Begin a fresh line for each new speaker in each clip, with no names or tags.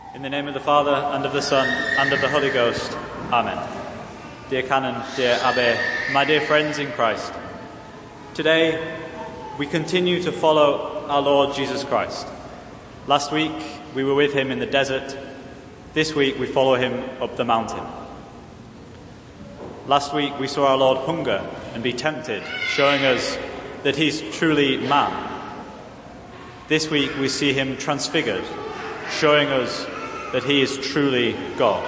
In the name of the Father, and of the Son, and of the Holy Ghost. Amen. Dear Canon, dear Abbé, my dear friends in Christ, today we continue to follow our Lord Jesus Christ. Last week we were with him in the desert. This week we follow him up the mountain. Last week we saw our Lord hunger and be tempted, showing us that he's truly man. This week we see him transfigured, showing us that he is truly God.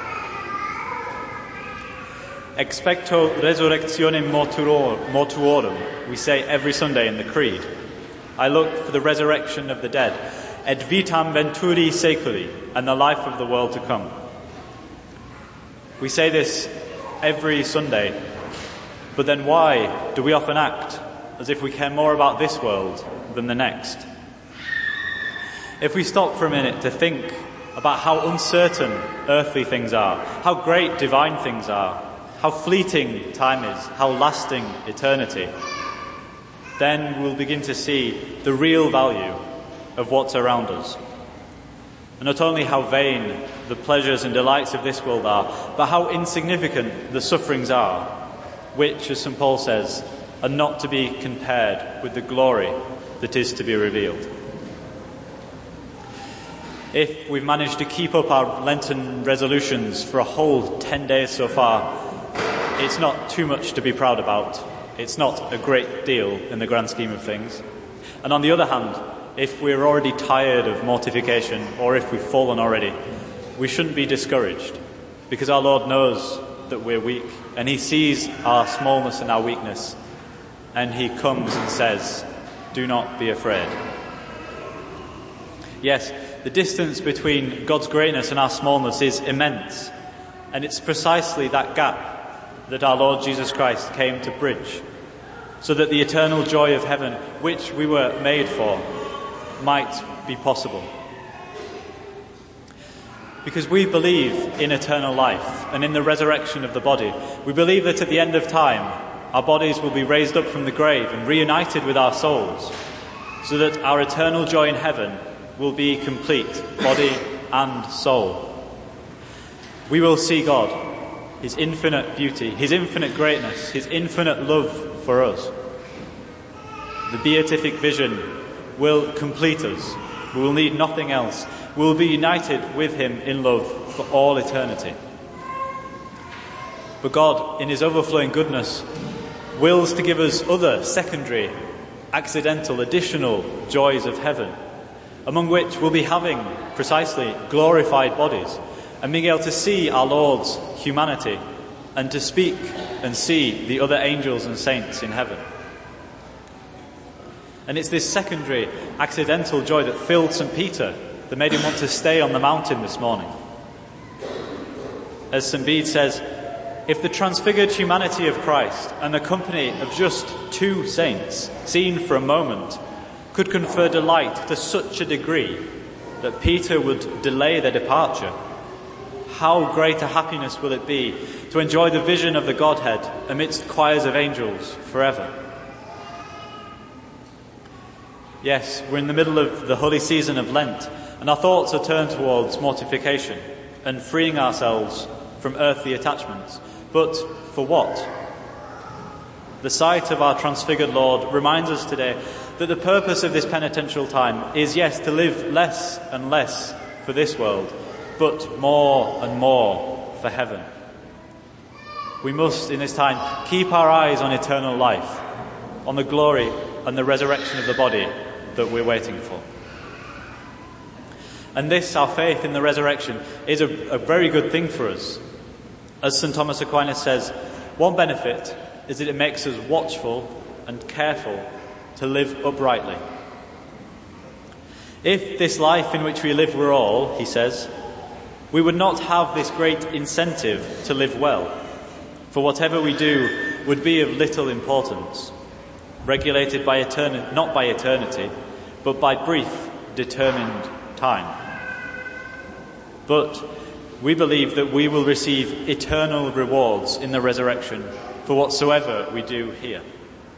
Expecto resurrectionem mortuorum, we say every Sunday in the Creed. I look for the resurrection of the dead, et vitam venturi seculi, and the life of the world to come. We say this every Sunday, but then why do we often act as if we care more about this world than the next? If we stop for a minute to think about how uncertain earthly things are, how great divine things are, how fleeting time is, how lasting eternity, then we'll begin to see the real value of what's around us. And not only how vain the pleasures and delights of this world are, but how insignificant the sufferings are, which, as St. Paul says, are not to be compared with the glory that is to be revealed. If we've managed to keep up our Lenten resolutions for a whole 10 days so far, it's not too much to be proud about. It's not a great deal in the grand scheme of things. And on the other hand, if we're already tired of mortification, or if we've fallen already, we shouldn't be discouraged, because our Lord knows that we're weak, and he sees our smallness and our weakness, and he comes and says, "Do not be afraid." Yes, the distance between God's greatness and our smallness is immense, and it's precisely that gap that our Lord Jesus Christ came to bridge, so that the eternal joy of heaven, which we were made for, might be possible. Because we believe in eternal life and in the resurrection of the body. We believe that at the end of time, our bodies will be raised up from the grave and reunited with our souls, so that our eternal joy in heaven will be complete, body and soul. We will see God, his infinite beauty, his infinite greatness, his infinite love for us. The beatific vision will complete us. We will need nothing else. We will be united with him in love for all eternity. But God, in his overflowing goodness, wills to give us other secondary, accidental, additional joys of heaven, among which we'll be having precisely glorified bodies and being able to see our Lord's humanity and to speak and see the other angels and saints in heaven. And it's this secondary, accidental joy that filled St. Peter, that made him want to stay on the mountain this morning. As St. Bede says, if the transfigured humanity of Christ and the company of just two saints, seen for a moment, could confer delight to such a degree that Peter would delay their departure, how great a happiness will it be to enjoy the vision of the Godhead amidst choirs of angels forever. Yes, we're in the middle of the holy season of Lent, and our thoughts are turned towards mortification and freeing ourselves from earthly attachments. But for what? The sight of our transfigured Lord reminds us today that the purpose of this penitential time is, yes, to live less and less for this world, but more and more for heaven. We must, in this time, keep our eyes on eternal life, on the glory and the resurrection of the body that we're waiting for. And this, our faith in the resurrection, is a very good thing for us. As St. Thomas Aquinas says, one benefit is that it makes us watchful and careful to live uprightly. If this life in which we live were all, he says, we would not have this great incentive to live well, for whatever we do would be of little importance, regulated by not by eternity, but by brief, determined time. But we believe that we will receive eternal rewards in the resurrection for whatsoever we do here.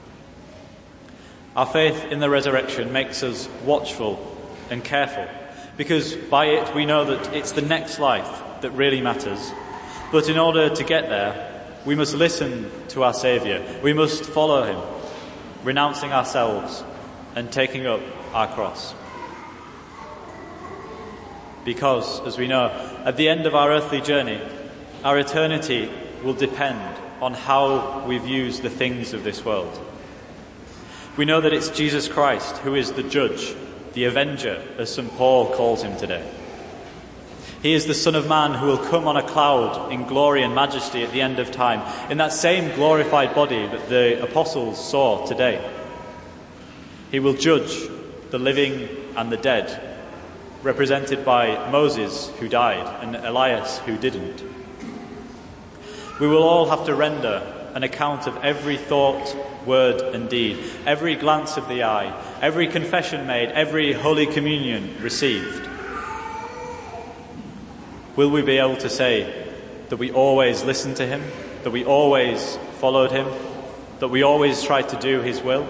Our faith in the resurrection makes us watchful and careful, because by it we know that it's the next life that really matters. But in order to get there, we must listen to our Saviour. We must follow him, renouncing ourselves and taking up our cross. Because, as we know, at the end of our earthly journey, our eternity will depend on how we've used the things of this world. We know that it's Jesus Christ who is the judge, the avenger, as St. Paul calls him today. He is the Son of Man who will come on a cloud in glory and majesty at the end of time, in that same glorified body that the apostles saw today. He will judge the living and the dead, represented by Moses, who died, and Elias, who didn't. We will all have to render an account of every thought, word and deed, every glance of the eye, every confession made, every Holy Communion received. Will we be able to say that we always listened to him, that we always followed him, that we always tried to do his will?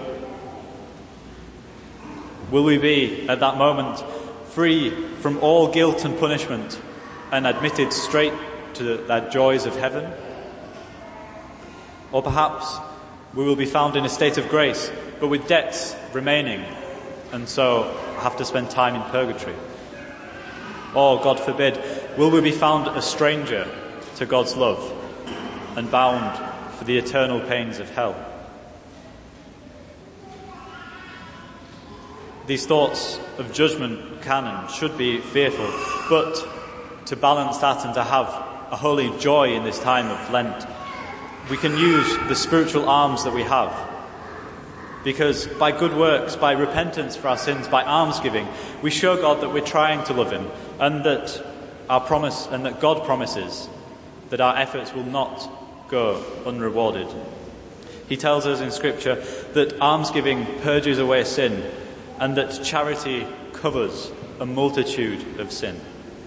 Will we be, at that moment, free from all guilt and punishment and admitted straight to the joys of heaven? Or perhaps we will be found in a state of grace, but with debts remaining, and so have to spend time in purgatory. Or, God forbid, will we be found a stranger to God's love and bound for the eternal pains of hell? These thoughts of judgment can and should be fearful, but to balance that and to have a holy joy in this time of Lent, we can use the spiritual arms that we have. Because by good works, by repentance for our sins, by almsgiving, we show God that we're trying to love him, and that God promises that our efforts will not go unrewarded. He tells us in Scripture that almsgiving purges away sin, and that charity covers a multitude of sin.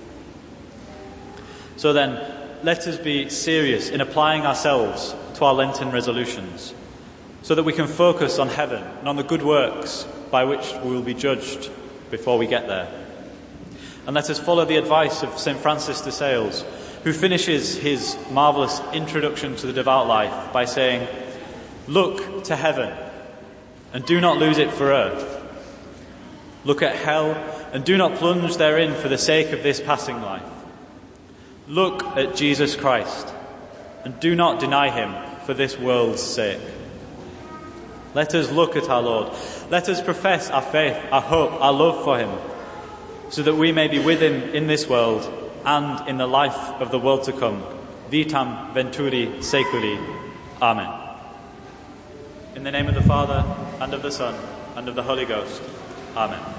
So then, let us be serious in applying ourselves to our Lenten resolutions, so that we can focus on heaven and on the good works by which we will be judged before we get there. And let us follow the advice of St. Francis de Sales, who finishes his marvellous introduction to the devout life by saying, "Look to heaven and do not lose it for earth. Look at hell and do not plunge therein for the sake of this passing life. Look at Jesus Christ and do not deny him for this world's sake." Let us look at our Lord. Let us profess our faith, our hope, our love for him, so that we may be with him in this world and in the life of the world to come. Vitam venturi seculi. Amen. In the name of the Father, and of the Son, and of the Holy Ghost. Amen.